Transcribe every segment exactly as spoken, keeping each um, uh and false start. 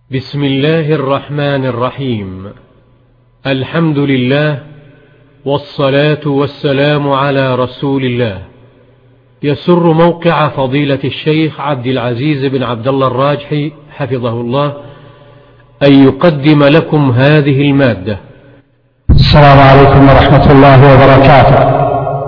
بسم الله الرحمن الرحيم. الحمد لله والصلاة والسلام على رسول الله. يسر موقع فضيلة الشيخ عبد العزيز بن عبد الله الراجحي حفظه الله أن يقدم لكم هذه المادة. السلام عليكم ورحمة الله وبركاته.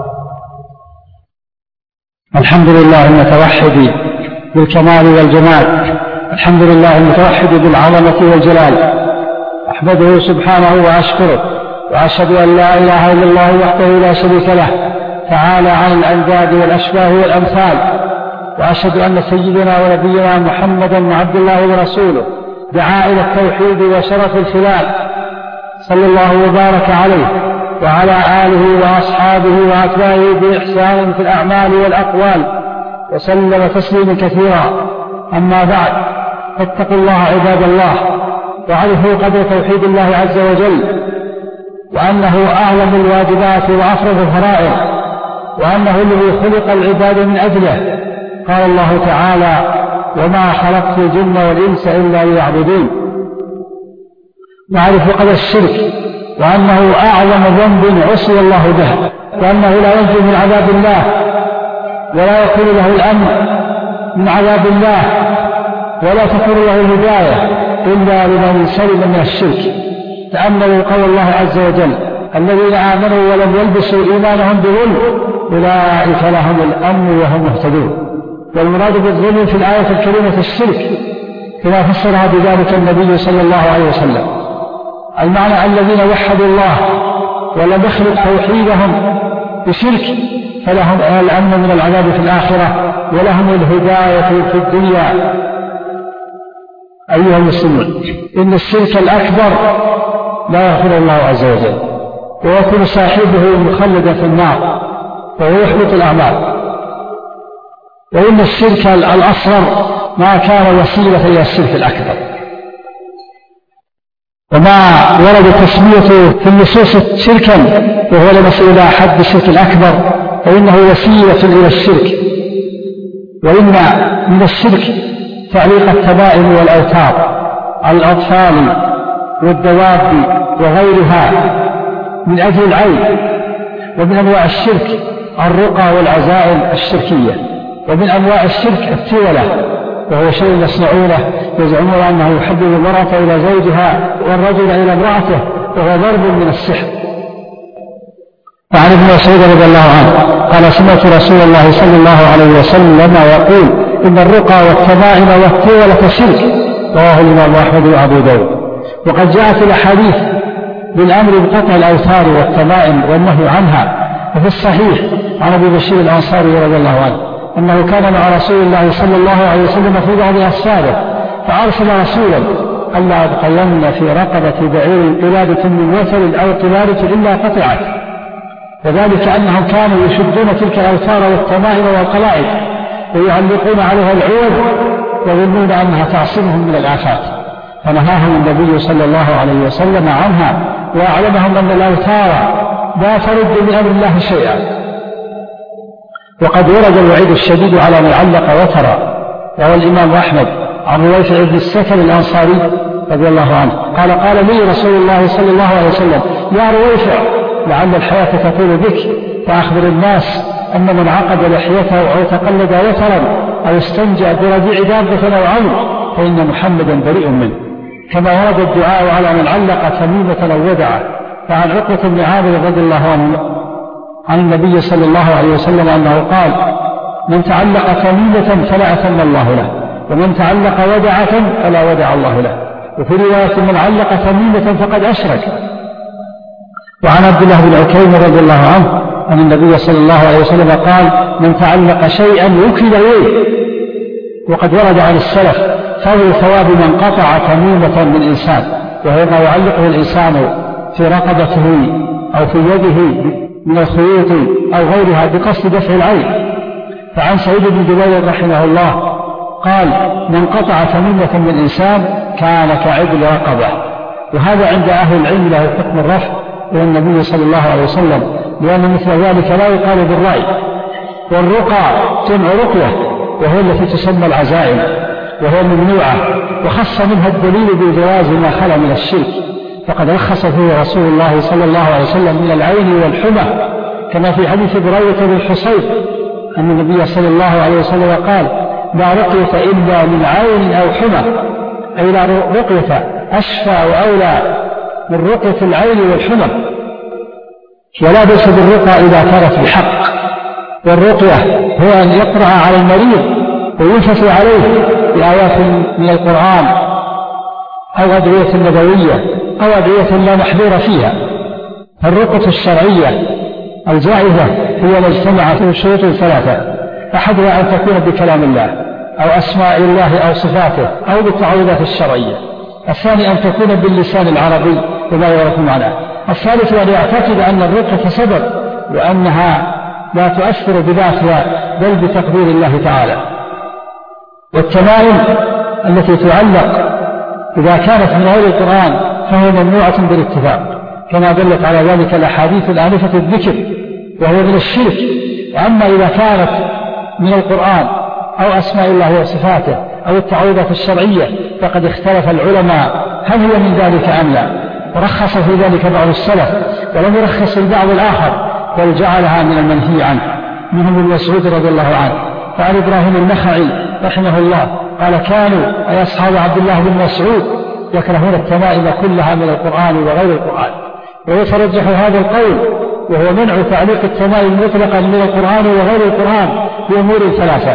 الحمد لله المتوحد بالكمال والجمال، الحمد لله المتوحد بالعظمة والجلال، أحمده سبحانه وأشكره، وأشهد أن لا إله إلا الله وحده لا شريك له تعالى عن الأنداد والأشباه والأمثال، وأشهد أن سيدنا ونبينا محمدا عبد الله ورسوله دعا إلى التوحيد وشرف الخلال، صلى الله وبارك عليه وعلى آله وأصحابه وأتباعه بإحسان في الأعمال والأقوال، وسلم تسليما كثيرا. أما بعد، فاتقوا الله عباد الله، وعرفوا قدر توحيد الله عز وجل، وأنه أعظم الواجبات وأفرض الفرائض، وأنه الذي خلق العباد من أجله. قال الله تعالى: وما خلقت الجن والإنس إلا ليعبدون. نعرف قدر الشرك، وأنه أعظم ذنب عصي الله به، وأنه لا ينجو من عذاب الله ولا يكون له الأمن من عذاب الله ولا تكون له الهداية إلا لمن سلم من الشرك. تأملوا قول الله عز وجل: الذين آمنوا ولم يلبسوا إيمانهم بظلم أولئك لهم الأمن وهم مهتدون. والمراد بالظلم في الآية الكريمة الشرك، كما فسرها بذلك النبي صلى الله عليه وسلم. المعنى الذين وحدوا الله ولم يخلق توحيدهم بشرك فلهم الأمن من العذاب في الآخرة ولهم الهداية في الدنيا. أيها المسلمون، إن الشرك الأكبر لا يغفر الله عز وجل، ويكون صاحبه مخلدا في النار وهو يحبط الأعمال. وإن الشرك الأصغر ما كان وسيلة إلى الشرك الأكبر، وما ورد تسميته في النصوص شركا وهو لم يصل إلى حد الشرك الأكبر فإنه وسيلة إلى الشرك. وإن من الشرك تعليق التمائم والأوتار على الأطفال والدواب وغيرها من أجل العين. ومن أنواع الشرك الرقى والعزائم الشركية. ومن أنواع الشرك التولة، وهو شيء يصنعونه يزعمون أنه يحبب المرأة إلى زوجها والرجل إلى امرأته، وهو ضرب من السحر. وعن ابن مسعود رضي الله عنه قال: سمعت رسول الله صلى الله عليه وسلم يقول: إن الرقى والتمائم والتولة شرك. رواه الإمام أحمد وأبو داود. وقد جاءت الأحاديث بالأمر بقطع الأوتار والتمائم والنهي عنها. وفي الصحيح عن أبي بشير الأنصاري رضي الله عنه أنه كان مع رسول الله صلى الله عليه وسلم في بعض أسفاره، فأرسل رسولا ألا أبقين في رقبة بعير قلادة من وتر أو قلادة إلا قطعت، وذلك أنهم كانوا يشدون تلك الأوتار والتمائم والقلائد ويعلقون عليها العود ويظنون أنها تعصمهم من الآفات، فنهاهم النبي صلى الله عليه وسلم عنها، وأعلمهم أن الأوتار لا ترد من أمر الله شيئا. وقد ورد الوعيد الشديد على من علق وترا. روى الإمام أحمد عن رويفع بن السكن الأنصاري رضي الله عنه قال: قال لي رسول الله صلى الله عليه وسلم: يا رويفع، لعل الحياة تطول بك، فأخبر الناس أن من عقد لحيته أو تقلد وترا أو استنجى برجيع دابة أو عمر فإن محمدا بريء منه. كما ورد الدعاء على من علق تميمة أو ودعه. فعن عقبة بن عامر رضي الله عنه عن النبي صلى الله عليه وسلم أنه قال: من تعلق تميمة فلا أتم الله له، ومن تعلق ودعة فلا ودع الله له. وفي رواية: من علق تميمة فقد أشرك. وعن عبد الله بن عكيم رضي الله عنه أن النبي صلى الله عليه وسلم قال: من تعلق شيئا وكل إليه. وقد ورد عن السلف فضل ثواب من قطع تميمة من إنسان، وهو ما يعلقه الإنسان في رقبته أو في يده من الخيوط أو غيرها بقصد دفع العين. فعن سعيد بن جبير رحمه الله قال: من قطع تميمة من إنسان كان كعدل رقبة. وهذا عند أهل العلم له حكم الرفع إلى النبي صلى الله عليه وسلم، لأن مثل ذلك لا يقال بالرأي. والرقى جمع رقية، وهي التي تسمى العزائم. وهي ممنوعة، وخص منها الدليل بالجواز ما خلا من الشرك، فقد رخص فيه رسول الله صلى الله عليه وسلم من العين والحمى، كما في حديث بريدة بن الحصيب أن النبي صلى الله عليه وسلم قال: لا رقية إلا من عين أو حمى، أي لا رقية أشفى وأولى من رقية العين والحمى، ولا بأس بالرقى إذا كانت بحق. والرقية هو أن يقرأ على المريض وينفث عليه بآيات من القرآن أو أدعية نبوية أو أدعية لا محذور فيها. الرقية الشرعية الجائزة هي ما اجتمع في شروط ثلاثة: أحدها أن تكون بكلام الله أو أسماء الله أو صفاته أو بالتعويذات الشرعية. الثاني أن تكون باللسان العربي وما يعرف معناه. الثالث أن يعتقد أن الرقية سبب وأنها لا تؤثر بذاتها بل بتقدير الله تعالى. والتمائم التي تعلق إذا كانت من غير القرآن فهي ممنوعة بالاتفاق، كما دلت على ذلك الأحاديث الآنفة الذكر، وهو من الشرك. وأما إذا كانت من القرآن أو أسماء الله وصفاته أو التعويذات الشرعية فقد اختلف العلماء هل هي من ذلك أم لا، ورخص في ذلك بعض السلف ولم يرخص البعض الآخر، بل جعلها من المنهي عنه، منهم ابن مسعود رضي الله عنه. قال إبراهيم النخعي رحمه الله قال: كانوا أي أصحاب عبد الله بن مسعود يكرهون التمائم كلها من القرآن وغير القرآن. ويترجح هذا القول وهو منع تعليق التمائم مطلقا من القرآن وغير القرآن بأمور ثلاثة: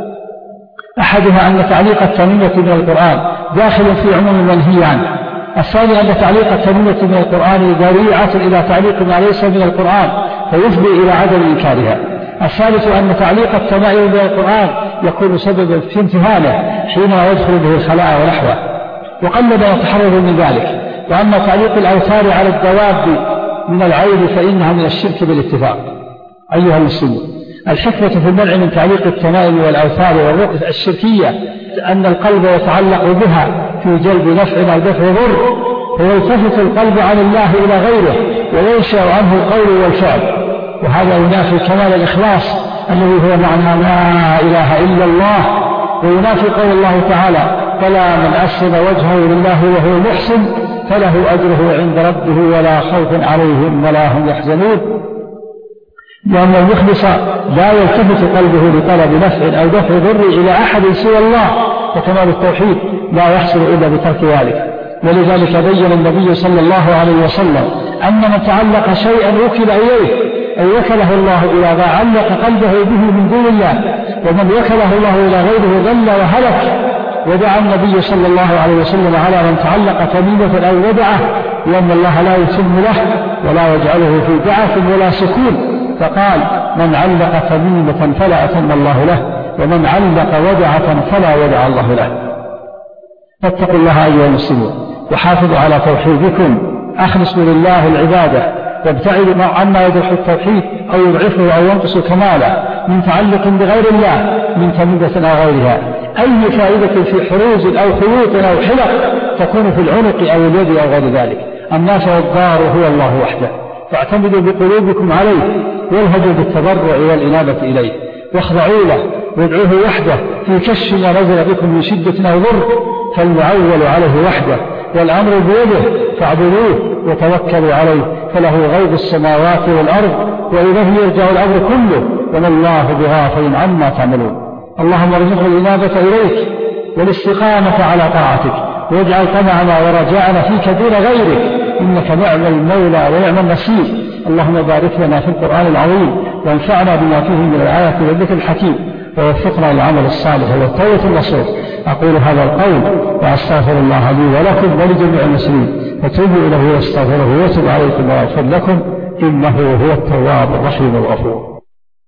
أحدها أن تعليق التميمة من القرآن داخل في عموم المنهي عنه. الثاني أن تعليق التميمة من القرآن ذريعة إلى تعليق ما ليس من القرآن فيفضي إلى عدم إنكارها. الثالث أن تعليق التمائم من القرآن يكون سببا في امتهانه حين يدخل به الخلاء ونحوه، وقلد يتحرر من ذلك. وأما تعليق الأوتار على الدواب من العين فإنها من الشرك بالاتفاق. أيها المسلمون، الحكمة في المنع من تعليق التمائم والأوتار والرقية الشركية أن القلب يتعلق بها في جلب نفع أو دفع ضر، ويلتفت القلب عن الله إلى غيره وينشأ عنه القول والفعل، وهذا ينافي كمال الإخلاص الذي هو معنى لا إله إلا الله، وينافي قول الله تعالى: فلا من أسلم وجهه لله وهو محسن فله أجره عند ربه ولا خوف عليهم ولا هم يحزنون. لأن المخلص لا يلتفت قلبه لطلب نفع أو دفع ضر إلى أحد سوى الله، وكمال التوحيد لا يحصل إلا بترك ذلك. ولذلك بين النبي صلى الله عليه وسلم أن من تعلق شيئا وكل إليه أي وكله الله إلى ما علق قلبه به من دون الله، ومن وكله الله إلى غيره ضل وهلك. ودعا النبي صلى الله عليه وسلم على من تعلق تميمة أو ودعه لأن الله لا يتم له ولا يجعله في ضعف ولا سكون، فقال: من علق تميمة فلا أتم الله له، ومن علق ودعة فلا ودع الله له. فاتقوا الله أيها المسلمون وحافظوا على توحيدكم، أخلصوا لله العبادة وابتعدوا عما يدرح التوحيد أو يضعفه أو ينقص كماله من تعلق بغير الله من تميمة أو غيرها. أي فائدة في حروز أو خيوط أو حلق تكون في العنق أو اليد أو غير ذلك. النافع الضار هو الله وحده، فاعتمدوا بقلوبكم عليه والهجوا بالتضرع والإنابة إليه، واخضعوا له وادعوه وحده في كشف ما نزل بكم من شدة أو ضر، فالمعول عليه وحده والأمر بيده فاعبدوه وتوكلوا عليه، فله غيب السماوات والأرض وإليه يرجع الأمر كله، وما الله بغافل عما تعملون. اللهم ارزقنا الإنابة إليك والاستقامة على طاعتك، واجعل طمعنا ورجاءنا فيك دون غيرك، إنك نعم المولى ونعم النصير. اللهم بارك لنا في القرآن العظيم وانفعنا بما فيه من الآيات والذكر الحكيم، ووفقنا للعمل الصالح والتوبة النصوح. أقول هذا القول وأستغفر الله لي ولكم ولجميع المسلمين، فتوبوا إليه واستغفروه ويتوب عليكم ويغفر لكم، إنه هو التواب الرحيم الغفور.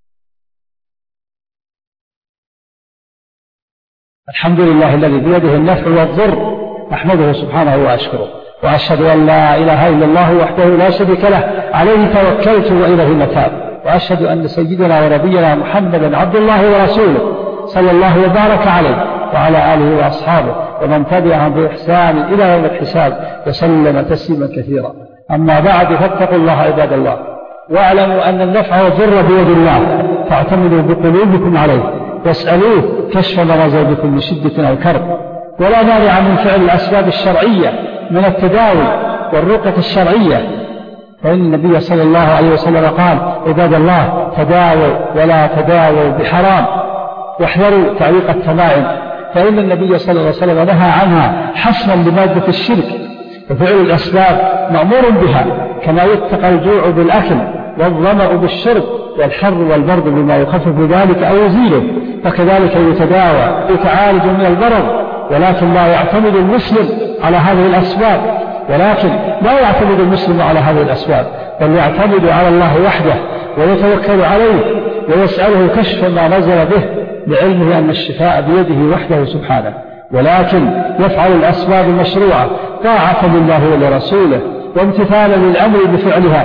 الحمد لله الذي بيده النفع والضر، أحمده سبحانه وأشكره، وأشهد أن لا إله إلا الله وحده لا شريك له عليه توكلت وإليه المتاب، وأشهد أن سيدنا ونبينا محمدا عبد الله ورسوله صلى الله وبارك عليه وعلى آله وأصحابه ومن تبعهم بإحسان إلى يوم الحساب وسلم تسليما كثيرا. أما بعد، فاتقوا الله عباد الله، واعلموا أن النفع والضر بيد الله، فاعتمدوا بقلوبكم عليه واسألوه كشف ما نزل بكم من شدة أو كرب. ولا مانع من فعل الأسباب الشرعية من التداوي والرقية الشرعية، فإن النبي صلى الله عليه وسلم قال: عباد الله تداووا ولا تداووا بحرام، واحذروا تعليق التمائم، فإن النبي صلى الله عليه وسلم نهى عنها حصرا لمادة الشرك. وفعل الأسباب مأمور بها، كما يتقى الجوع بالأكل والظمأ بالشرب والحر والبرد بما يخفف ذلك أو يزيله، فكذلك يتداوى يتعالج من المرض. ولكن لا يعتمد المسلم على هذه الأسباب ولكن لا يعتمد المسلم على هذه الأسباب بل يعتمد على الله وحده ويتوكل عليه ويسأله كشف ما نزل به، لعلمه أن الشفاء بيده وحده سبحانه. ولكن يفعل الأسباب المشروعة طاعة لله ولرسوله وامتثالا للأمر بفعلها.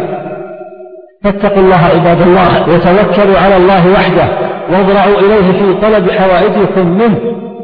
فاتقوا الله عباد الله، وتوكلوا على الله وحده، واضرعوا إليه في طلب حوائجكم منه،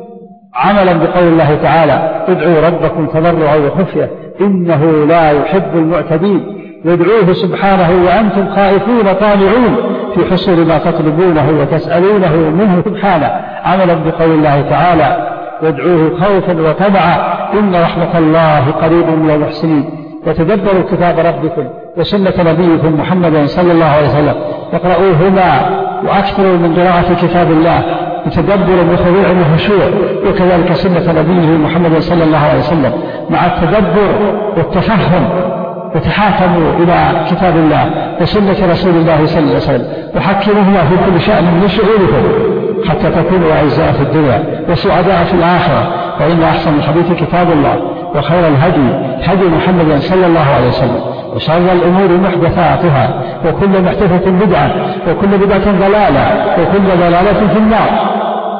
عملا بقول الله تعالى: ادعوا ربكم تضرعا وخفية إنه لا يحب المعتدين. وادعوه سبحانه وأنتم خائفون طامعون في حصول ما تطلبونه وتسألونه منه سبحانه، عملا بقول الله تعالى: وادعوه خوفا وطمعا إن رحمة الله قريب من المحسنين. وتدبروا كتاب ربكم وسنة نبيكم محمد صلى الله عليه وسلم، واقرؤوهما وأكثروا من قراءة كتاب الله بتدبر وخضوع وخشوع، وكذلك سنة نبيه محمد صلى الله عليه وسلم مع التدبر والتفهم، وتحاكموا إلى كتاب الله وسنة رسول الله صلى الله عليه وسلم، وحكموهما في كل شأن من شؤونكم حتى تكونوا أعزاء في الدنيا وسعداء في الآخرة. فإن أحسن الحديث كتاب الله، وخير الهدي هدي محمد صلى الله عليه وسلم، وشر الأمور محدثاتها، وكل محدثة بدعة، وكل بدعة ضلالة، وكل ضلالة في النار.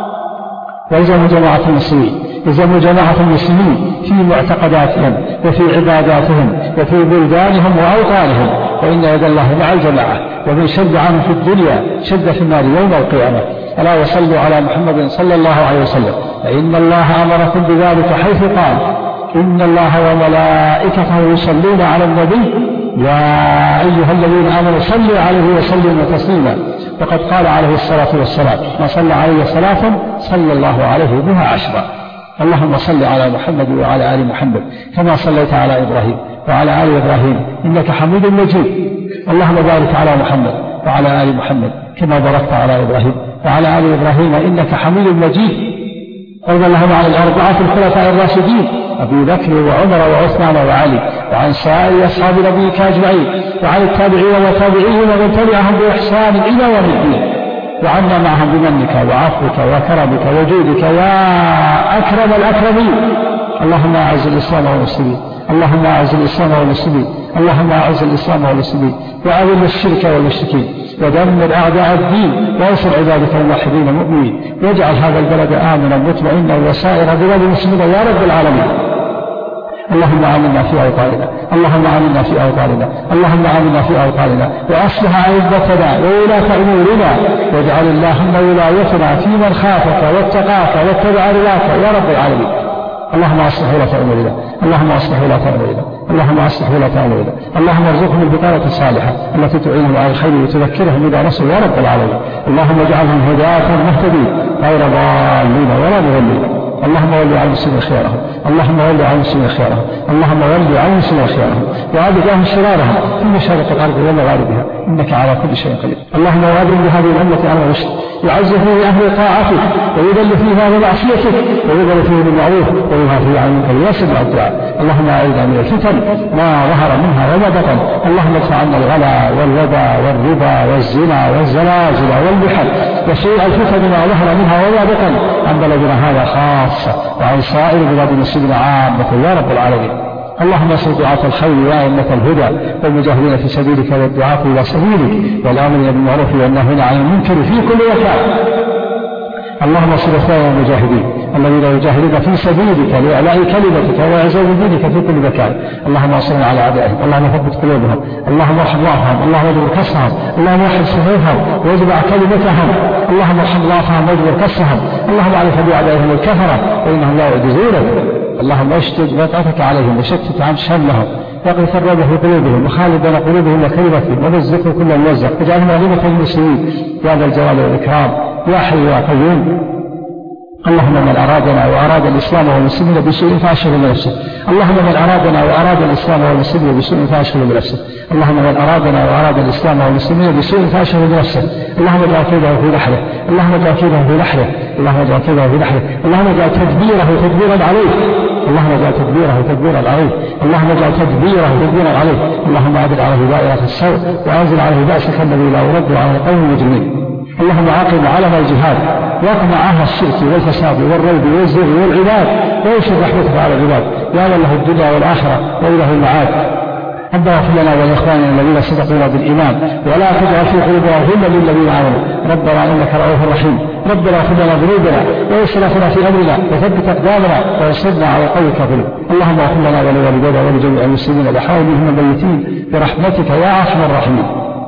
ويلزم جماعة المسلمين يلزم جماعة المسلمين في معتقداتهم وفي عباداتهم وفي بلدانهم وأوطانهم، وإن يد الله مع الجماعة، ومن شد عنه في الدنيا شد في النار يوم القيامة. ألا وصلوا على محمد صلى الله عليه وسلم، فإن الله أمركم بذلك حيث قال: إن الله وملائكته يصلون على النبي يا أيها الذين آمنوا صلوا عليه وسلموا تسليما. وقد قال عليه الصلاة والسلام: ما صلى عليه صلاة صلى الله عليه بها عشرا. اللهم صل على محمد وعلى آل محمد كما صليت على إبراهيم وعلى آل إبراهيم إنك حميد مجيد. اللهم بارك على محمد وعلى آل محمد كما باركت على إبراهيم وعلى آل إبراهيم إنك حميد مجيد. وارض اللهم عن الأربعة الخلفاء الراشدين أبي بكر وعمر وعثمان وعلي، وعن سائر أصحاب نبيك أجمعين، وعن التابعين والتابعين ومن تبعهم بإحسان إلى يوم الدين، وعنا معهم بمنك وعفوك وكرمك وجودك يا أكرم الأكرمين. اللهم أعز الإسلام والمسلمين، اللهم أعز الإسلام والمسلمين، اللهم أعز الإسلام والمسلمين، وأذل الشرك والمشركين، ودمر أعداء الدين، وانصر عبادك الموحدين المؤمنين، واجعل هذا البلد آمنا مطمئنا وسائر بلاد المسلمين يا رب العالمين. اللهم آمنا في أوطاننا، اللهم آمنا في أوطاننا، اللهم آمنا في أوطاننا، وأصلح أئمتنا وولاة أمورنا، واجعل اللهم ولايتنا في من خافك واتقاك واتبع رضاك يا رب العالمين. اللهم أصلح ولاة أمورنا، اللهم أصلح ولاة أمورنا، اللهم أصلح ولاة أمورنا، اللهم ارزقهم البطانة الصالحة التي تعينهم على الخير وتذكرهم إذا نسوا يا رب العالمين. اللهم اجعلهم هداة مهتدين غير ضالين ولا مضلين. اللهم ول على المسلمين خيارهم، اللهم ول على المسلمين خيارهم، اللهم ول على المسلمين خيارهم، وعبد لهم شرارهم في مشارق الأرض ومغاربها إنك على كل شيء قدير. اللهم وابن بهذه الأمة على الرشد، يعز فيه أهل طاعتك ويذل فيها بمعصيتك ويذل فيه بالمعروف وينهى عن المنكر ويسمع الدعاء. اللهم أعذنا من الفتن ما ظهر منها وما بطن، اللهم ادفع عنا الغلا والوبا والربا والزنا والزلازل والمحن وسوء الفتن ما ظهر منها وما بطن عن بلدنا هذا خاصة وعن سائر بلاد المسلمين عامة يا رب العالمين. اللهم انصر دعاة الخير وأئمة الهدى والمجاهدين في سبيلك والدعاة إلى سبيلك والآمرين بالمعروف والناهين عن المنكر في كل مكان. اللهم انصر اخواننا المجاهدين الذين يجاهدون في سبيلك لإعلاء كلمتك وإعزاز دينك في كل مكان. اللهم انصرنا على أعدائهم، اللهم ثبت قلوبهم، اللهم ارحم ضعفهم، اللهم اجبر كسرهم، اللهم وحد صفوفهم واجمع كلمتهم، اللهم ارحم ضعفهم واجبر كسرهم، اللهم عليك بأعدائهم الكفرة وإنهم لا يعجزونك. اللهم اشتد وطأتك عليهم وشتت عن شملهم واغفر الرب في قلوبهم وخالد بين قلوبهم وكلمتهم ومزقوا كل المزق، واجعلهم غنيمة للمسلمين يا ذا الجلال والإكرام. يا حي يا قيوم. اللهم من أرادنا وأراد الإسلام والمسلمين بسوء فأشغل بنفسه. اللهم من أرادنا وأراد الإسلام والمسلمين بسوء فأشغل بنفسه. اللهم من أرادنا وأراد الإسلام والمسلمين بسوء فأشغل بنفسه. اللهم اجعل كيده في نحره. اللهم اجعل كيده في نحره. اللهم اجعل كيده في نحره. اللهم اجعل تدبيره تدبيرا عليه. اللهم اجعل تدبيره تدبيرا عليه. اللهم اجعل تدبيره تدبيرا عليه. اللهم أعدل عليه دائرة السوء وأنزل عليه بأسك الذي لا يرد على القوم المجرمين. اللهم عاقب علم الجهاد واقمع أهل الشرك والفساد والريب والزر والعباد وينشر رحمتك على العباد يا من له الدنيا والآخرة وإله المعاد. ربنا اغفر لنا ولإخواننا الذين سبقونا بالإيمان ولا تجعل في قلوبنا غلا للذين آمنوا ربنا إنك رؤوف رحيم. ربنا اغفر لنا ذنوبنا وإسرافنا في أمرنا وثبت أقدامنا وانصرنا على القوم الكافرين. اللهم اغفر لنا ولوالدينا ولجميع المسلمين بحولهم الميتين برحمتك يا أرحم الراحمين.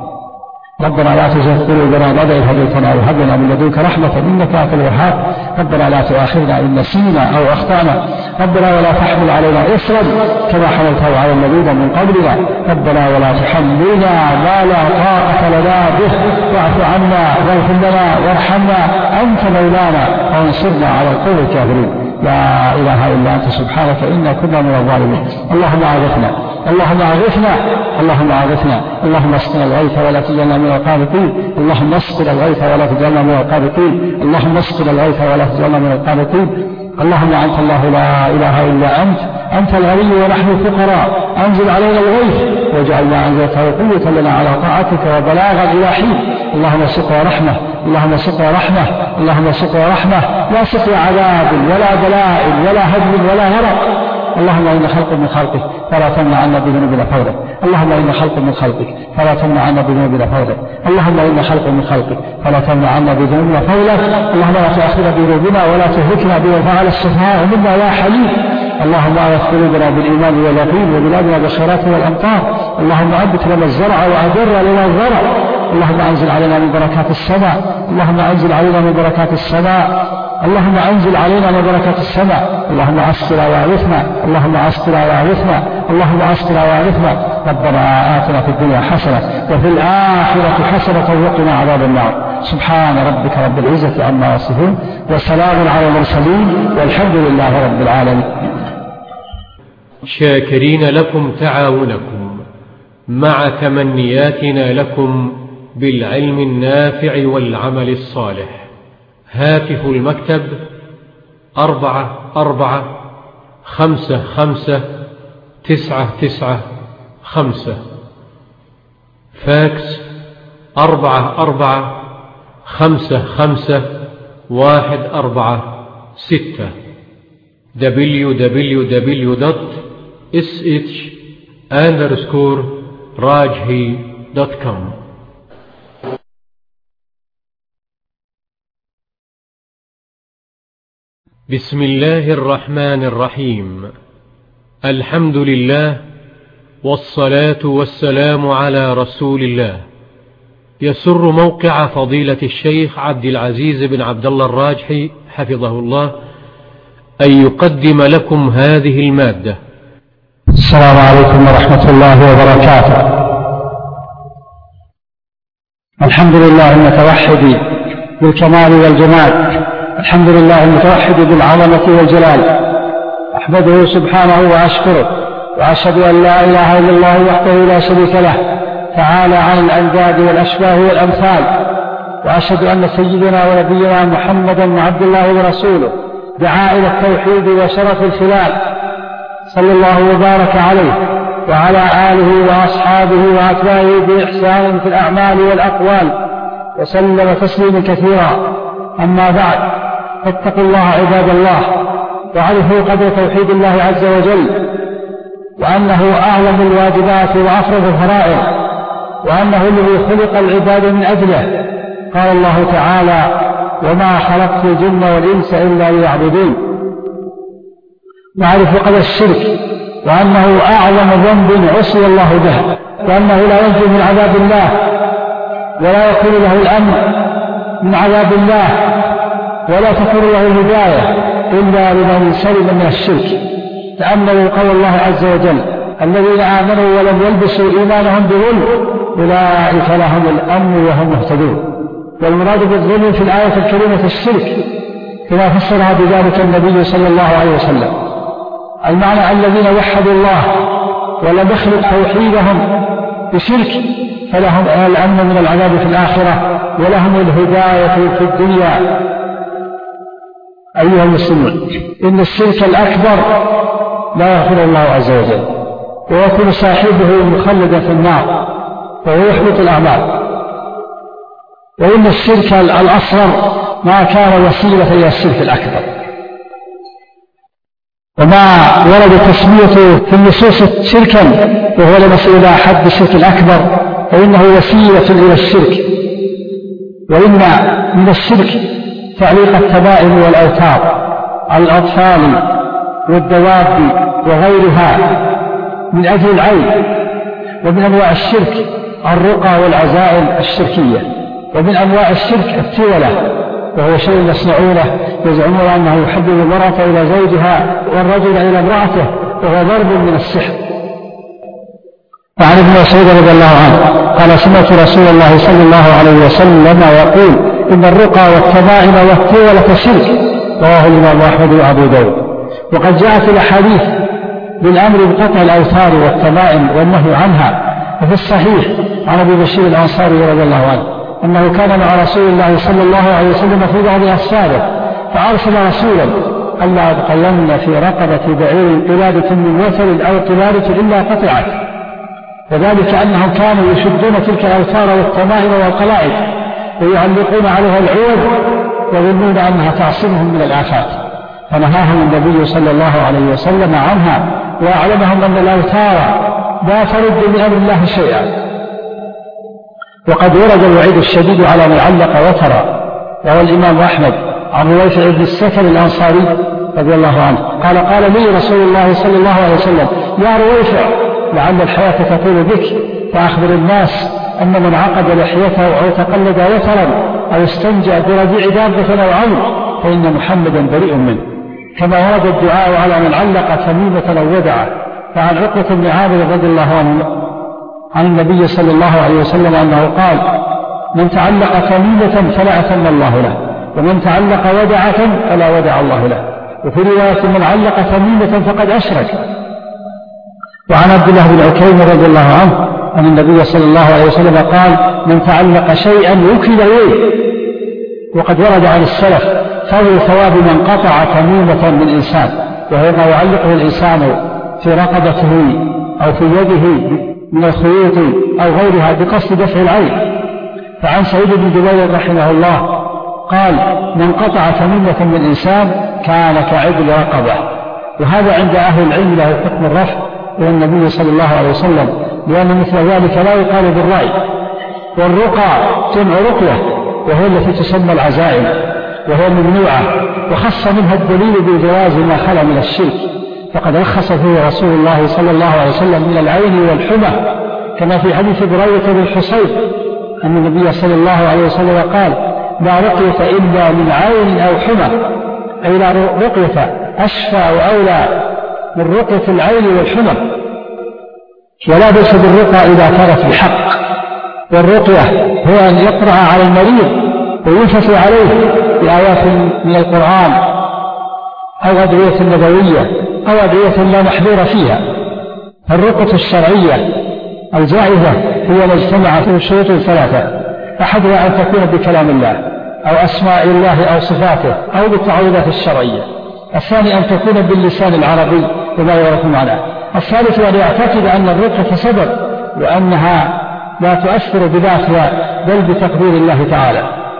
ربنا لا تزغ قلوبنا بعد إذ هديتنا وهب لنا من لدنك رحمة إنك أنت الوهاب. ربنا لا تؤاخذنا إن نسينا أو أخطأنا. ربنا ولا تحمل علينا إصرا كما حملته على الذين من قبلنا. ربنا ولا تحملنا ما لا طاقة لنا به واعف عنا واغفر لنا وارحمنا أنت مولانا وانصرنا على القوم الكافرين. لا إله إلا أنت سبحانك إنا كنا من الظالمين. اللهم أغثنا اللهم أغثنا اللهم أغثنا اللهم اسقنا الغيث ولا تجعلنا من القانطين. اللهم اسقنا الغيث ولا تجعلنا من القانطين. اللهم اسقنا الغيث ولا تجعلنا من القانطين. اللهم أنت الله لا إله إلا أنت أنت الغني ونحن الفقراء. أنزل علينا الغيث واجعلنا أنزلته قوة لنا على طاعتك وبلاغا إلى حين. اللهم سقنا رحمة اللهم سقنا رحمة اللهم سقنا رحمة لا سقي عذاب ولا بلاء ولا هدم ولا هرق. اللهم إن خلق من خلقك فلا تمنع عنا بذنوبنا فضلك. اللهم إن خلق من خلقك فلا تمنع عنا بذنوبنا فضلك. اللهم إن خلق من خلقك فلا تمنع عنا بذنوبنا فضلك. اللهم لا تؤاخذنا بذنوبنا ولا تهلكنا بما فعل السفهاء منا يا حليم. اللهم أعث قلوبنا بالإيمان واليقين وبلادنا بالخيرات والأمطار. اللهم أنبت لنا الزرع وأدر لنا الزرع. اللهم أنزل علينا من بركات السماء اللهم أنزل علينا من بركات السماء اللهم أنزل علينا من بركات السماء. اللهم عسقنا وأغثنا اللهم عسقنا وأغثنا اللهم عسقنا وأغثنا. ربنا آتنا في الدنيا حسنة وفي الآخرة حسنة وقنا عذاب النار. سبحان ربك رب العزة عما يصفون وسلام على المرسلين والحمد لله رب العالمين. شاكرين لكم تعاونكم مع تمنياتنا لكم بالعلم النافع والعمل الصالح. هاتف المكتب أربعة أربعة خمسة خمسة تسعة تسعة خمسة. فاكس أربعة أربعة خمسة خمسة واحد أربعة ستة. دبليو دبليو دبليو دوت إس إتش أندرسكور راجهي دوت كوم. بسم الله الرحمن الرحيم. الحمد لله والصلاة والسلام على رسول الله. يسر موقع فضيلة الشيخ عبد العزيز بن عبد الله الراجحي حفظه الله أن يقدم لكم هذه المادة. السلام عليكم ورحمة الله وبركاته. الحمد لله المتوحد بالكمال والجمال. الحمد لله المتوحد بالعظمة والجلال. أحمده سبحانه وأشكره وأشهد أن لا إله إلا الله وحده لا شريك له تعالى عن الأنداد والأشباه والأمثال. وأشهد أن سيدنا ونبينا محمدا عبد الله ورسوله دعا إلى التوحيد وشرف الخلال صلى الله وبارك عليه وعلى آله وأصحابه وأتباعه بإحسان في الأعمال والأقوال وسلم تسليما كثيرا. أما بعد فاتقوا الله عباد الله وعرفوا قدر توحيد الله عز وجل وأنه أعظم الواجبات وأفرض الفرائض وأنه الذي خلق العباد من أجله. قال الله تعالى وما خلقت الجن والإنس إلا ليعبدون. وعرفوا قدر الشرك وأنه أعظم ذنب عصي الله به وأنه لا ينجو من عذاب الله ولا يكون له الأمن من عذاب الله ولا تكون له الهداية إلا لمن سلم من الشرك. تأملوا قول الله عز وجل الذين آمنوا ولم يلبسوا إيمانهم بظلم أولئك لهم الأمن وهم مهتدون. والمراد بالظلم في الآية الكريمة الشرك كما فسرها بذلك النبي صلى الله عليه وسلم. المعنى الذين وحدوا الله ولم يخلق توحيدهم بشرك فلهم الأمن من العذاب في الآخرة ولهم الهداية في الدنيا. أيها المسلمون، إن الشرك الأكبر لا يغفر الله عز وجل ويكون صاحبه مخلدا في النار وهو يحبط الأعمال، وإن الشرك الأصغر ما كان وسيلة إلى الشرك الأكبر، وما ورد تسميته في النصوص شركا وهو لمس إلى حد الشرك الأكبر فإنه وسيلة إلى الشرك. وإن من الشرك تعليق التمائم والأوتار على الأطفال والدواب وغيرها من أجل العين. ومن أنواع الشرك الرقى والعزائم الشركية. ومن أنواع الشرك التولة وهو شيء يصنعونه يزعمون أنه يحبب المرأة إلى زوجها والرجل إلى امرأته وهو ضرب من السحر. وعن ابن مسعود رضي الله عنه قال سمعت رسول الله صلى الله عليه وسلم يقول إن الرقى والتمائم والتولة شرك، رواه الإمام أحمد وأبو داود. وقد جاءت الأحاديث بالأمر بقطع الأوتار والتمائم والنهي عنها. وفي الصحيح عن أبي بشير الأنصاري رضي الله عنه أنه كان مع رسول الله صلى الله عليه وسلم في بعض أسفاره فأرسل رسولا ألا أبقين في رقبة بعير قلادة من وثر أو قلادة إلا قطعت، وذلك أنهم كانوا يشدون تلك الأوتار والتمائم والقلائد ويعلقون عليها العوض ويظنون أنها تعصمهم من الآفات، فنهاهم النبي صلى الله عليه وسلم عنها وأعلمهم أن الأوتار لا ترد من أمر الله شيئا. وقد ورد الوعيد الشديد على من علق وترا، وهو الإمام أحمد عن رويفع بن السكر الأنصاري رضي الله عنه قال قال لي رسول الله صلى الله عليه وسلم يا رويفع لعل الحياة تطول بك فأخبر الناس أن من عقد لحيته أو تقلد وترا أو استنجى برجيع دابة أو عمر فإن محمدا بريء منه. كما ورد الدعاء على من علق تميمة أو ودعه. فعن عقبة بن عامر رضي الله عنه عن النبي صلى الله عليه وسلم أنه قال من تعلق تميمة فلا أتم الله له، ومن تعلق ودعة فلا ودع الله له. وفي رواية من علق تميمة فقد أشرك. وعن عبد الله بن عكيم رضي الله عنه أن النبي صلى الله عليه وسلم قال من تعلق شيئا وكل إليه. وقد ورد عن السلف فضل ثواب من قطع تميمة من إنسان، وهو ما يعلقه الإنسان في رقبته أو في يده من الخيوط أو غيرها بقصد دفع العين. فعن سعيد بن جبير رحمه الله قال من قطع تميمة من إنسان كان كعدل رقبة. وهذا عند أهل العلم له حكم الرفع إلى النبي صلى الله عليه وسلم، لأن مثل ذلك لا يقال بالرأي. والرقى جمع رقية وهي التي تسمى العزائم وهي ممنوعة، وخص منها الدليل بجواز ما خلا من الشرك، فقد رخص فيه رسول الله صلى الله عليه وسلم من العين والحمى، كما في حديث بريدة بن الحصيب أن النبي صلى الله عليه وسلم قال لا رقية إلا من عين أو حمى، أي لا رقية أشفى وأولى من رقية العين والحمى. ولا بأس بالرقى إذا كانت بالحق. والرقية هو أن يقرأ على المريض وينفث عليه بآيات من القرآن أو أدعية نبوية أو أدعية لا محذور فيها. الرقية الشرعية الجائزة هي ما اجتمع فيه الشروط الثلاثة، أحدها أن تكون بكلام الله أو أسماء الله أو صفاته أو بالتعويذات الشرعية. الثاني أن تكون باللسان العربي وما يعرف معناه. الثالث أن يعتقد أن الرقية سبب وأنها لا تؤثر بذاتها بل بتقدير الله تعالى.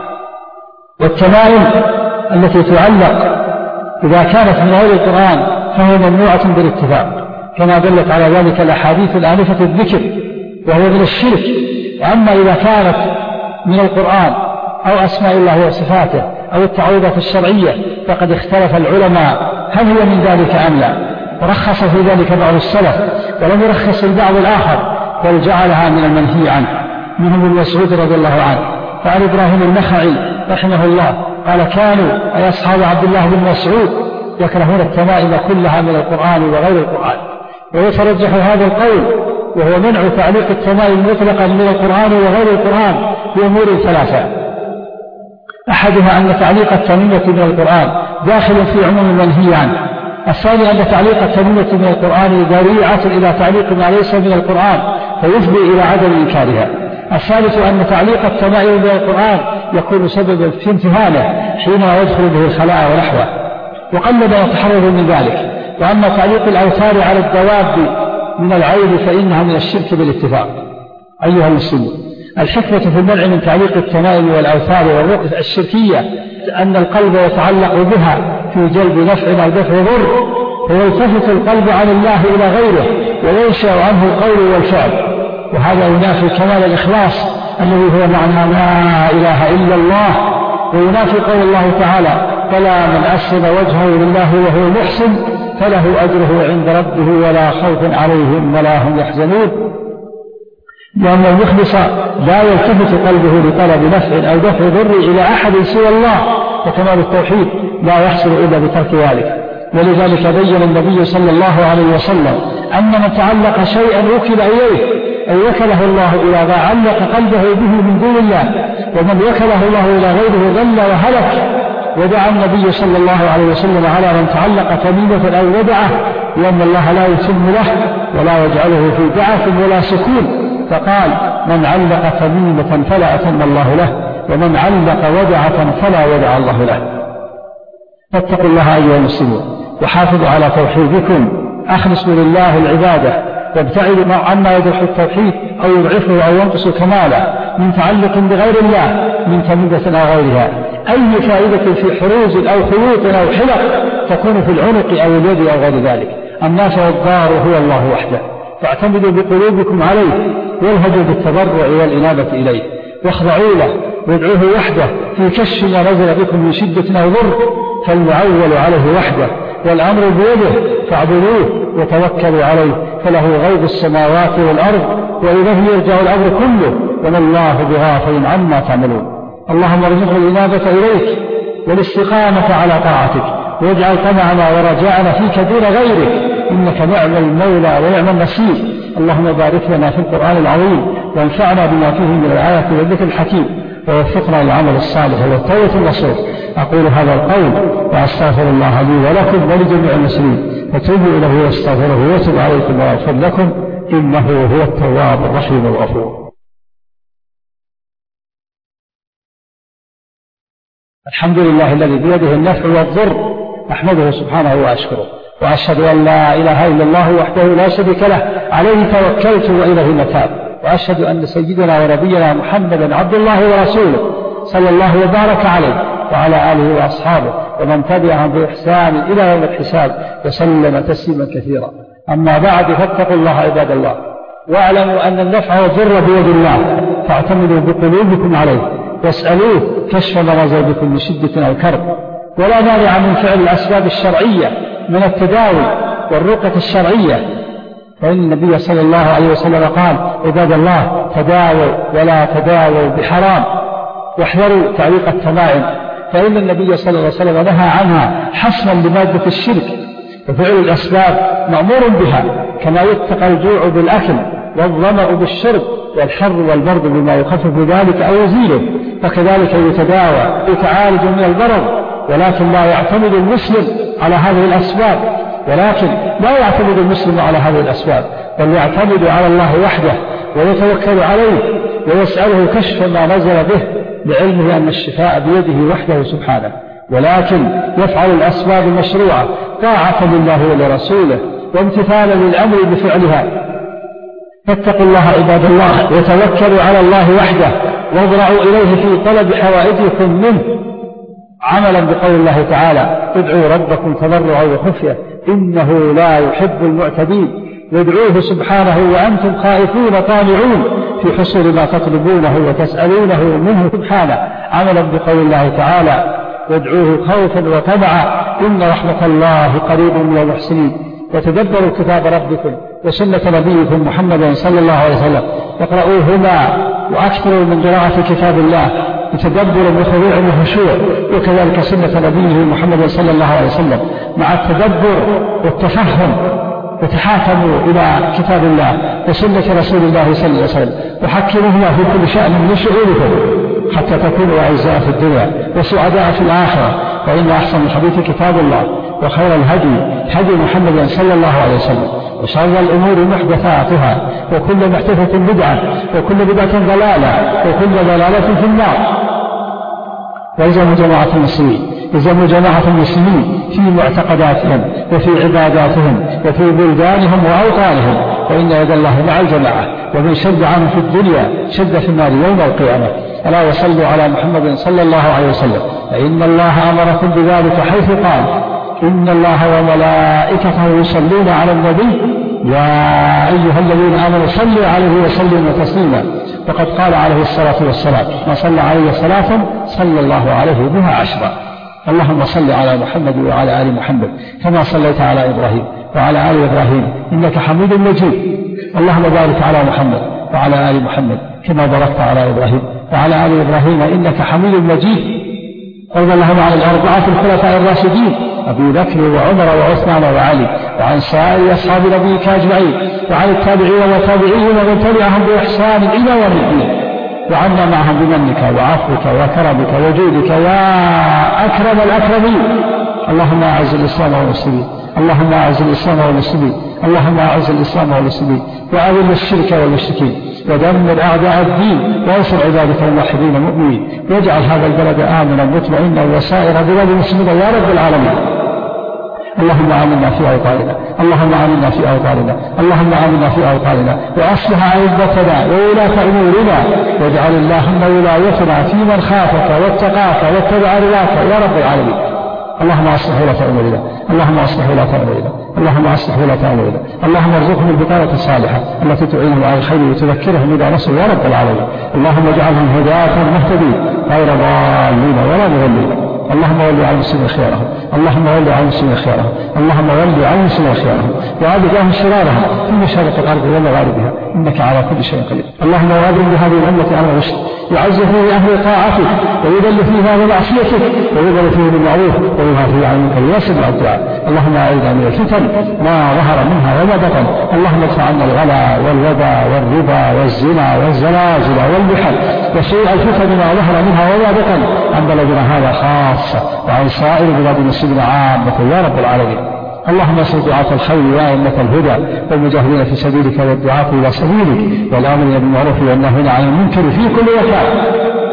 والتمائم التي تعلق إذا كانت من غير القرآن فهي ممنوعة بالاتفاق، كما دلت على ذلك الأحاديث الآنفة الذكر، وهو من الشرك. وأما إذا كانت من القرآن أو أسماء الله وصفاته أو التعويذات الشرعية فقد اختلف العلماء هل هي من ذلك أم لا، ورخص في ذلك بعض السلف ولم يرخص البعض الآخر بل جعلها من المنهي عنه، منهم ابن مسعود رضي الله عنه. فعن إبراهيم النخعي رحمه الله قال كانوا أي أصحاب عبد الله بن مسعود يكرهون التمائم كلها من القرآن وغير القرآن. ويترجح هذا القول وهو منع تعليق التمائم مطلقا من القرآن وغير القرآن بأمور ثلاثة. أحدها أن تعليق التميمة من القرآن داخل في عموم المنهي عنه. الثاني أن تعليق التميمة من القرآن ذريعة إلى تعليق ما ليس من القرآن فيفضي إلى عدم إنكارها. الثالث أن تعليق التمائم من القرآن يكون سببا في امتهانه حينما يدخل به الخلاء ونحوه، وقلما يتحرر من ذلك. وأما تعليق الأوتار على الدواب من العيب فإنها من الشرك بالاتفاق. أيها المسلمون، الحكمة في المنع من تعليق التمائم والأوتار والرقى الشركية أن القلب يتعلق بها في جلب نفع أو دفع ضر، فيلتفت القلب عن الله إلى غيره وينشأ عنه القول والفعل، وهذا ينافي كمال الإخلاص الذي هو معنى لا إله إلا الله، وينافي قول الله تعالى: فلا من أسلم وجهه لله وهو محسن فله أجره عند ربه ولا خوف عليهم ولا هم يحزنون. لأن المخلص لا يلتفت قلبه لطلب نفع أو دفع ضر إلى أحد سوى الله، وكمال التوحيد لا يحصل إلا بترك ذلك. ولذلك بين النبي صلى الله عليه وسلم أن من تعلق شيئا وكل إليه أي وكله الله إلى ما علق قلبه به من دون الله، ومن وكله الله إلى غيره ضل وهلك. ودعا النبي صلى الله عليه وسلم على من تعلق تميمة أو ودعه لأن الله لا يتم له ولا يجعله في دعة ولا سكون، فقال: من علق تميمة فلا أتم الله له، ومن علق ودعة فلا ودع الله له. فاتقوا الله أيها المسلمون وحافظوا على توحيدكم، أخلصوا لله العبادة وابتعدوا عما يدرح التوحيد أو يضعفه أو ينقص كماله من تعلق بغير الله من تميمة أو غيرها. أي فائدة في حروز أو خيوط أو حلق تكون في العنق أو اليد أو غير ذلك. النافع الضار هو الله وحده، فاعتمدوا بقلوبكم عليه والهجوا بالتضرع والإنابة إليه، واخضعوا له وادعوه وحده في كشف ما نزل بكم من شدة أو ضر، فالمعول عليه وحده والأمر بيده فاعبدوه وتوكلوا عليه، فله غيب السماوات والأرض وإليه يرجع الأمر كله وما الله بغافل عما تعملون. اللهم ارزقنا الإنابة إليك والاستقامة على طاعتك، واجعل طمعنا ورجاءنا فيك دون غيرك، إنك نعم المولى ونعم النصير. اللهم بارك لنا في القرآن العظيم وانفعنا بما فيه من الآيات والذكر الحكيم، ووفقنا للعمل الصالح والتوبة النصوح. أقول هذا القول وأستغفر الله لي ولكم ولجميع المسلمين، فتوبوا إليه واستغفروه ويتوب عليكم ويغفر لكم، إنه هو التواب الرحيم الغفور. الحمد لله الذي بيده النفع والضر، أحمده سبحانه وأشكره، وأشهد أن لا إله إلا الله وحده لا شريك له عليه توكلت وإليه المتاب، وأشهد أن سيدنا ونبينا محمدا عبد الله ورسوله صلى الله وبارك عليه وعلى آله وأصحابه ومن تبعهم بإحسان إلى يوم الحساب وسلم تسليما كثيرا. أما بعد، فاتقوا الله عباد الله، واعلموا أن النفع والضر بيد الله، فاعتمدوا بقلوبكم عليه واسألوه كشف ما نزل بكم من شدة أو كرب. ولا مانع من فعل الأسباب الشرعية من التداوي والرقة الشرعية، فإن النبي صلى الله عليه وسلم قال: عباد الله تداووا ولا تداووا بحرام، واحذروا تعليق التمائم، فإن النبي صلى الله عليه وسلم نهى عنها حسما لمادة الشرك. وفعل الأسباب مأمور بها، كما يتقى الجوع بالأكل والظمأ بالشرب والحر والبرد بما يخفف ذلك أو يزيله، فكذلك يتداوى يتعالج من المرض. ولكن لا يعتمد المسلم على هذه الأسباب ولكن لا يعتمد المسلم على هذه الأسباب بل يعتمد على الله وحده ويتوكل عليه ويسأله كشف ما نزل به، لعلمه أن الشفاء بيده وحده سبحانه، ولكن يفعل الأسباب المشروعة طاعة لله ولرسوله وامتثالا للأمر بفعلها. فاتقوا الله عباد الله وتوكلوا على الله وحده، واضرعوا إليه في طلب حوائجكم منه، عملا بقول الله تعالى: ادعوا ربكم تضرعا وخفية إنه لا يحب المعتدين. وادعوه سبحانه وأنتم خائفون طامعون في حصول ما تطلبونه وتسألونه منه سبحانه، عملا بقول الله تعالى: وادعوه خوفا وطمعا إن رحمة الله قريب من المحسنين. وتدبروا كتاب ربكم وسنة نبيكم محمد صلى الله عليه وسلم، اقرؤوهما وأكثروا من قراءة كتاب الله بتدبر وخضوع وخشوع، وكذلك سنة نبيه محمد صلى الله عليه وسلم مع التدبر والتفهم، وتحاكموا إلى كتاب الله وسنة رسول الله صلى الله عليه وسلم، وحكموهما في كل شأن من شؤونكم، حتى تكونوا أعزاء في الدنيا وسعداء في الآخرة. فإن أحسن الحديث كتاب الله، وخير الهدي هدي محمد صلى الله عليه وسلم، وشر الأمور محدثاتها، وكل محدثة بدعة، وكل بدعة ضلالة، وكل ضلالة في النار. ويلزم جماعة المسلمين يلزم جماعة المسلمين في معتقداتهم وفي عباداتهم وفي بلدانهم وأوطانهم، وإن يد الله مع الجماعة، ومن شد عنه في الدنيا شد في النار يوم القيامة. ألا وصلوا على محمد صلى الله عليه وسلم، فإن الله أمركم بذلك حيث قال: إن الله وملائكته يصلون على النبي يا أيها الذين آمنوا صلوا عليه وسلموا تسليما. وقد قال عليه الصلاة والسلام: من صلى عليه صلاة صلى الله عليه بها عشرا. اللهم صل على محمد وعلى آل محمد كما صليت على إبراهيم وعلى آل إبراهيم إنك حميد مجيد. اللهم بارك على محمد وعلى آل محمد كما باركت على إبراهيم وعلى آل إبراهيم إنك حميد مجيد. وارض اللهم عن الأربعة الخلفاء الراشدين أبي بكر وعمر وعثمان وعلي، وعن سائر أصحاب نبيك أجمعين، وعن التابعين والتابعين ومن تبعهم بإحسان إلى يوم الدين، وعنا معهم بمنك وعفوك وكرمك وجودك يا أكرم الأكرمين. اللهم أعز الإسلام والمسلمين، اللهم أعز الإسلام والمسلمين، اللهم أعز الإسلام والمسلمين، وأذل الشرك والمشركين، ودمر أعداء الدين، وانصر عبادك الموحدين المؤمنين، واجعل هذا البلد آمنا مطمئنا وسائر بلاد المسلمين يا رب العالمين. اللهم آمنا في أوطاننا، اللهم آمنا في أوطاننا، اللهم آمنا في أوطاننا، وأصلح أئمتنا وولاة أمورنا، واجعل اللهم ولايتنا في من خافك واتقاك واتبع رضاك يا رب العالمين. اللهم أصلح ولاة أمورنا، اللهم أصلح ولاة أمورنا، اللهم أصلح ولاة أمورنا، اللهم ارزقهم البطانة الصالحة التي تعينهم على الخير وتذكرهم إذا نسوا يا رب العالمين. اللهم اجعلهم هداة مهتدين غير ضالين ولا مضلين. اللهم ول على المسلمين خيارهم، اللهم ول على المسلمين خيارهم، اللهم ول على المسلمين خيارهم، وأبد لهم شرارهم في مشارق الأرض ومغاربها إنك على كل شيء قدير. اللهم وأبد لهذه الأمة أمر رشد، يعز فيه أهل طاعتك، ويذل فيه أهل معصيتك، ويذل فيه بالمعروف، وينهى فيه عن المنكر ويسمع الدعاء. اللهم أعذنا من الفتن ما ظهر منها وما بطن، اللهم ادفع عنا الغلا والوبا والربا والزنا والزلازل والمحن وسوء الفتن ما ظهر منها وما بطن عن بلدنا هذا خاصة وعن سائر بلاد المسلمين عامة يا رب العالمين. اللهم انصر دعاة الخير وأئمة الهدى والمجاهدين في سبيلك والدعاة إلى سبيلك والآمرين بالمعروف والناهين عن المنكر في كل مكان.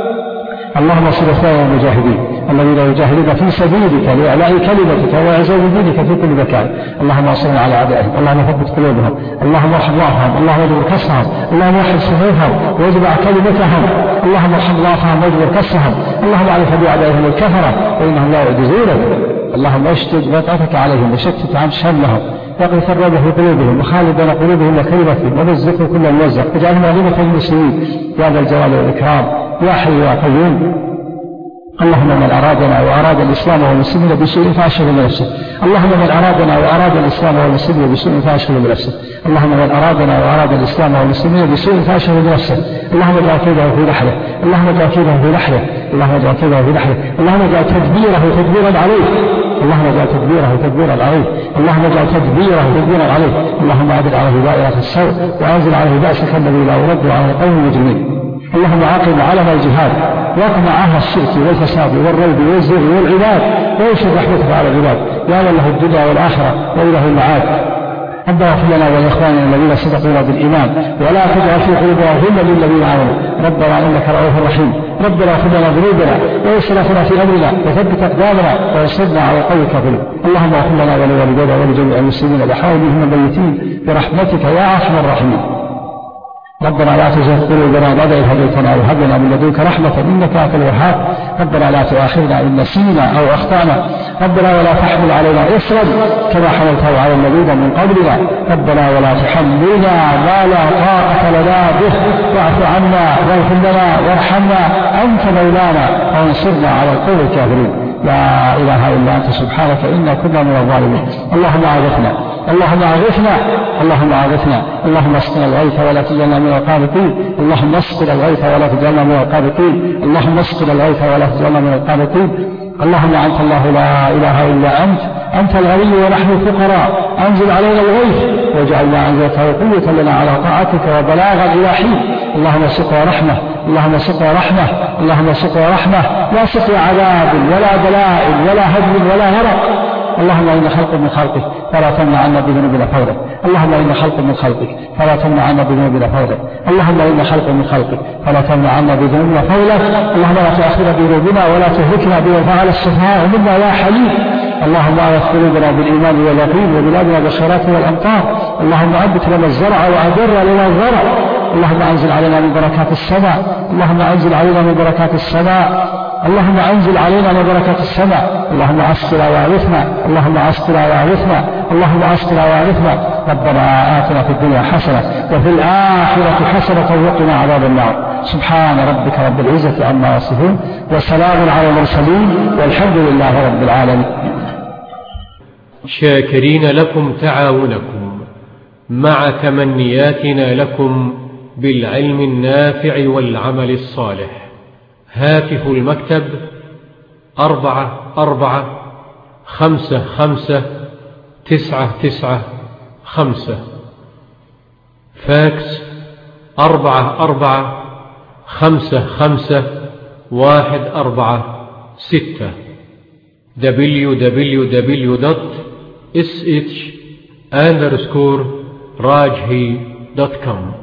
اللهم انصر اخواننا المجاهدين الذين يجاهدون في سبيلك لإعلاء كلمتك وإعزاز دينك في كل مكان. اللهم انصرنا على أعدائهم، اللهم ثبت قلوبهم، اللهم ارحم ضعفهم، اللهم اجبر كسرهم، اللهم وحد صفوفهم واجمع كلمتهم، اللهم ارحم ضعفهم واجبر كسرهم، اللهم عليك بأعدائهم الكفرة وإنهم لا يعجزونك. اللهم اشتد وطأتك عليهم وشتت عن شملهم واغرق الرعب في قلوبهم وخالد بين قلوبهم وكلمتهم ومزقهم كل ممزق واجعلهم غنيمة للمسلمين يا ذا الجلال والإكرام يا حي يا قيوم. اللهم من أرادنا وأراد الإسلام والمسلمين بسوء فأشغل بنفسه، اللهم من أرادنا وأراد الإسلام والمسلمين بسوء فأشغل بنفسه، اللهم من أرادنا وأراد الإسلام والمسلمين بسوء فأشغل بنفسه، اللهم اجعل كيده في نحره، اللهم اجعل كيده في نحره، اللهم اجعل كيده في نحره، اللهم اجعل تدبيره تدبيرا عليه، اللهم اجعل تدبيره تدبيرا عليه، اللهم اجعل تدبيره تدبيرا عليه، اللهم أعدل عليه دائرة السوء وأنزل عليه بأسك الذي لا يرد على القوم المجرمين. اللهم عاقب علم الجهاد واقمع أهل الشرك والفساد والريب والزر والعباد وانشر رحمتك على العباد يا من له الدنيا والآخرة وإله المعاد. ربنا اغفر لنا ولإخواننا الذين سبقونا بالإيمان ولا تجعل في قلوبنا غلا للذين آمنوا ربنا إنك رؤوف رحيم. ربنا اغفر لنا ذنوبنا وإسرافنا في أمرنا وثبت أقدامنا وانصرنا على القوم الكافرين. اللهم اغفر لنا ولوالدينا ولجميع المسلمين الأحياء منهم الميتين برحمتك يا أرحم الراحمين. ربنا لا تزغ قلوبنا بعد إذ هديتنا وهب لنا من لدنك رحمة إنك أنت الوهاب. ربنا لا تؤاخذنا إن نسينا أو أخطأنا، ربنا ولا تحمل علينا إصرا كما حملته على الذين من قبلنا، ربنا ولا تحملنا ما لا طاقة لنا به واعف عنا واغفر لنا وارحمنا أنت مولانا وانصرنا على القوم الكافرين. لا إله إلا أنت سبحانك إنا كنا من الظالمين. اللهم أغثنا اللهم أغثنا اللهم أغثنا اللهم اسقنا الغيث ولا تجعلنا من القانطين، اللهم اسقنا الغيث ولا تجعلنا من القانطين، اللهم اسقنا الغيث ولا تجعلنا من القانطين. اللهم أنت الله لا إله إلا أنت، أنت الغني ونحن الفقراء، أنزل علينا الغيث واجعلنا أنزلته قوة لنا على طاعتك وبلاغا إلى حين. اللهم سقنا رحمة اللهم سقيا رحمة، اللهم سقيا رحمة، لا سقيا عذاب ولا بلاء ولا هدم ولا غرق. اللهم إن خلق من خلقك فلا تمنع عنا بذنوبنا فضلك، اللهم إن خلق من خلقك فلا تمنع عنا بذنوبنا فضلك، اللهم إن خلق من خلقك فلا تمنع عنا بذنوبنا فضلك. اللهم لا تؤاخذنا بذنوبنا ولا تهلكنا بما فعل السفهاء منا يا حليم. اللهم أعوذ قلوبنا بالإيمان واليقين وبلادنا بالخيرات والأمطار. اللهم أنبت لنا الزرع وأدر لنا الزرع. اللهم أنزل علينا من بركات السماء، اللهم أنزل علينا من بركات السماء، اللهم أنزل علينا من بركات السماء. اللهم عسكنا وارثنا، اللهم عسكنا وارثنا، اللهم عسكنا وارثنا. ربنا آتنا في الدنيا حسنة وفي الآخرة حسنة وقنا عذاب النار. سبحان ربك رب العزة عما يصفون وسلام على المرسلين والحمد لله رب العالمين. شاكرين لكم تعاونكم مع تمنياتنا لكم بالعلم النافع والعمل الصالح. هاتف المكتب أربعة أربعة خمسة خمسة تسعة تسعة خمسة. فاكس أربعة أربعة خمسة خمسة واحد أربعة ستة. دبليو دبليو دبليو دوت إس إتش أندرسكور راجهي دوت كوم.